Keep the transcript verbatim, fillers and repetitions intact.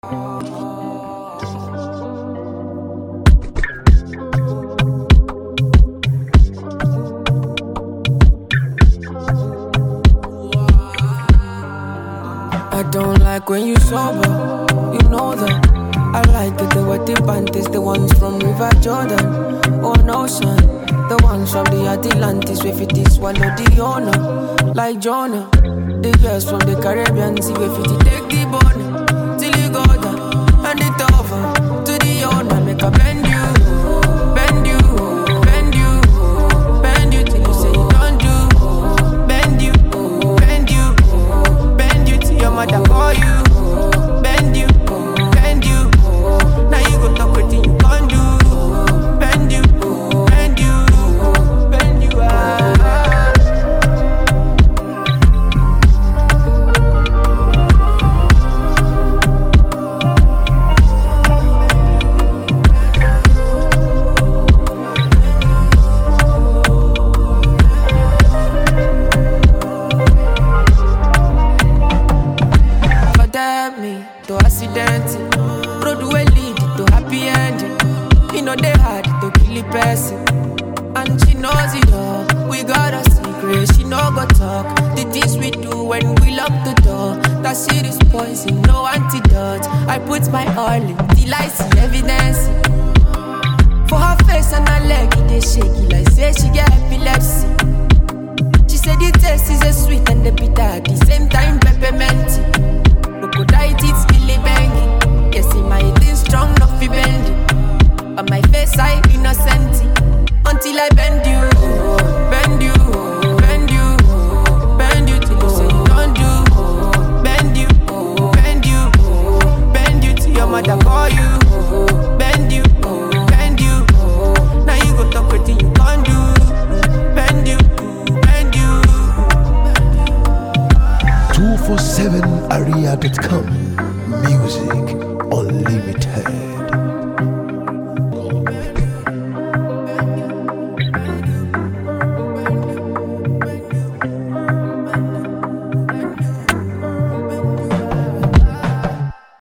I don't like when you sober, you know that. I like it, the wetty panties, the ones from River Jordan. Oh no, son, the ones from the Atlantis, where fit is swallow the owner, like Jonah. The girls from the Caribbean, see where fit take the bone, till you go down, and it over, to the owner, make a bend you, bend you, bend you, bend you, till you say you don't do, bend you, bend you, bend you, till your mother call you, bend you, bend you, now you go talk with you can't do, bend you, bend you, bend you, ah. Me to accident, road will lead to happy ending. You know they hard to kill a person, and she knows it all. We got a secret, she no go talk. The things we do when we lock the door, that shit is poison, no antidote. I put my all in till I see evidence. For her face and her leg, it is shaky like say she get epilepsy. She said the taste is a sweet and the bitter at the same time peppermint. Crocodile teeth still banging. Yes, in my eating strong, not fi bending. On my face I innocent until I bend you, bend you, bend you, bend you till you say you don't do. Bend you, bend you, bend you till your mother call you. Bend you, bend you, now you go talk with you can't do. Bend you, bend you. two four seven area dot com